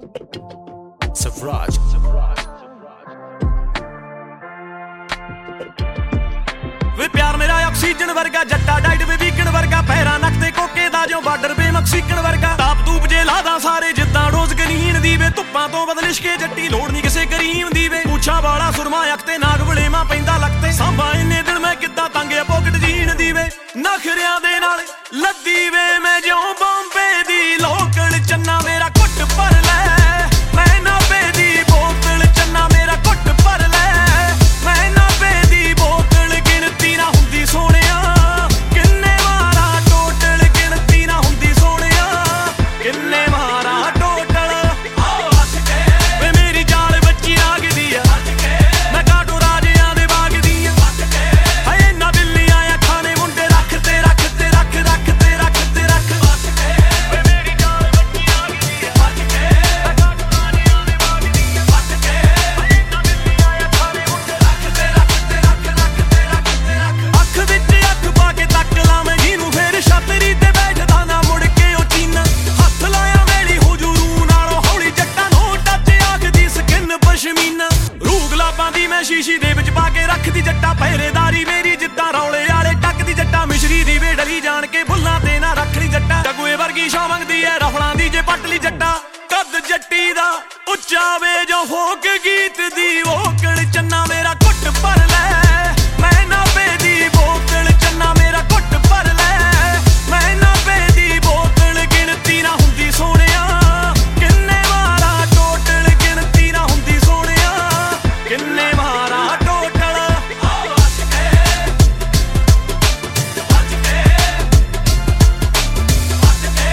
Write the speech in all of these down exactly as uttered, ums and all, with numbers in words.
Savraj. वे प्यार मेरा oxygen वर्गा जट्टा डाइट वे वीकन वर्गा पैरा नखते कोके दा जो बार्डर पे मक्सीकन वर्गा ताप तूप जे लादा सारे जिद्दां रोज गनीन दी वे धुप्पां तो बदलिश के जट्टी लोड़ नहीं किसे करीम दी वे पूछा वाला सुरमा अख ते नाग वलेमा पैंदा लगते सांभा इन्ने दिन मैं किद्दां तंगे पॉकेट जीन दी वे नखरियां दे नाल लद्दी वे मैं जिउं बॉम्बे दी लोकल चन्ना मेरा घुट भर ले मैं नाभे दी बोतल चन्ना मेरा घुट भर ले मैं नाभे दी बोतल गिनती ना हुंदी सोहणिया किन्ने मारा टोटल गिनती ना हुंदी सोहणिया किन्ने मारा टोटल वे मेरी जाल बच्ची आग दी आ मैं काटो राजियां दे बाग दी आ हाय ना बिल्लियां आ खाने मुंडे रख ते रख ते रख रख ते रख ते रख वे मेरी जाल बच्ची आग दी आ मैं काटो राजियां दे बाग दी आ हाय ना बिल्लियां आ खाने मुंडे रख ते रख ते रख रख ते रख ते रख अख विच अख पा के तक ला मैं जीनू फेर छतरी ते बैठदा ना मुड़ के ओ चीना हथ लाया मेरी हुजूरू नालों हौली जट्टां नो टच आखदी स्किन पशमीना रूह गुलाबां दी मैं शीशी दे विच पा के रखदी जट्टा पहरेदारी मेरी जिद्दां रौले आले टकदी जट्टा मिश्री दी वे डली जान के भुल्लां ते ना रखदी जट्टा जगुए वर्गी छां मंगदी ऐ रफलां दी जे पटली जट्टा कद जट्टी दा ਉੱਚਾ ਵੇ ਜੋ ਫੋਕ ਗੀਤ ਦੀ ਵੋਕਲ ਚੰਨਾ ਮੇਰਾ ਘੁੱਟ ਭਰ ਲੈ ਮੈਂ ਨਾਭੇ ਦੀ ਬੋਤਲ ਚੰਨਾ ਮੇਰਾ ਘੁੱਟ ਭਰ ਲੈ ਮੈਂ ਨਾਭੇ ਦੀ ਬੋਤਲ ਗਿਣਤੀ ਨਾ ਹੁੰਦੀ ਸੋਹਣਿਆ ਕਿੰਨੇ ਮਾਰਾ ਟੋਟਲ ਗਿਣਤੀ ਨਾ ਹੁੰਦੀ ਸੋਹਣਿਆ ਕਿੰਨੇ ਮਾਰਾ ਟੋਟਲ ਵੱਜ ਕੇ ਵੱਜ ਕੇ ਵੱਜ ਕੇ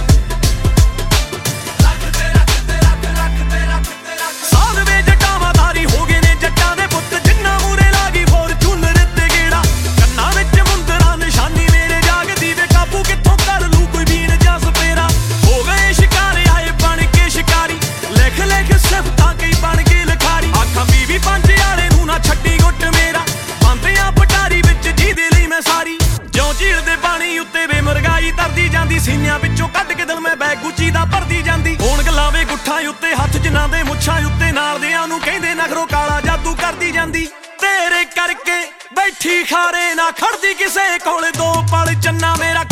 ਰੱਖ ਤੇ ਰੱਖ ਸਾਧ ਵੇ ਜੱਟਾਂ ਵਾਧਾਰੀ ਹੋ ਗਏ ਨੇ ਜੱਟਾਂ ਦੇ ਪੁੱਤ ਜਿੰਨਾ ਮੂਰੇ ਲਾਗੀ ਫੋਰਚੂਨਰ ਤੇ ਗੇੜਾ ਕੰਨਾਂ ਵਿੱਚ ਮੁੰਦਰਾ ਨਿਸ਼ਾਨੀ ਮੇਰੇ ਜਾਗਦੀ ਵੇ ਕਾਬੂ ਕਿੱਥੋਂ ਕਰ ਲੂ ਕੋਈ ਵੀਣ ਜਾਂ ਸਪੇਰਾ ਹੋ ਗਏ ਸ਼ਿਕਾਰ ਆਏ ਬਣ ਕੇ ਸ਼ਿਕਾਰੀ ਲਿਖ ਲਿਖ ਸਿਫਤਾਂ ਕਈ ਬਣ ਕੇ ਲਿਖਾਰੀ ਆਖਾਂ ਬੀਵੀ ਪੰਜ ਵਾਲੇ ਨੂੰ ਨਾ ਛੱਡੀ ਗੁੱਟ ਮੇਰਾ ਬੰਦਿਆਂ ਪਟਾਰੀ ਵਿੱਚ ਜਿਹਦੇ ਲਈ ਮੈਂ ਸਾਰੀ ਜਿਉਂ ਝੀਲ ਦੇ ਪਾਣੀ ਉੱਤੇ ਵੇ ਮੁਰਗਾਈ ਤਰਦੀ ਜਾਂਦੀ ਸੀਨਿਆਂ ਵਿੱਚੋਂ ਕੱਢ ਕੇ ਦਿਲ ਮੈਂ ਬੈਗ ਗੁੱਚੀ ਦਾ ਭਰਦੀ ਜਾਂਦੀ ਹੋਣ ਗੱਲਾਂ ਵੇ ਗੁੱਠਾਂ ਉੱਤੇ ਹੱਥ ਜਿਨ੍ਹਾਂ ਦੇ ਮੁੱਛਾਂ ਉੱਤੇ ਨਾਲ ਦਿਆਂ ਨੂੰ ਕਹਿੰਦੇ ਨਖਰੋ ਕਾਲਾ ਜਾਦੂ ਕਰਦੀ ਜਾਂਦੀ ਤੇਰੇ ਕਰਕੇ ਬੈਠੀ ਖਾਰੇ ਨਾ ਖੜਦੀ ਕਿਸੇ ਕੋਲ ਦੋ ਪਲ ਚੰਨਾ ਮੇਰਾ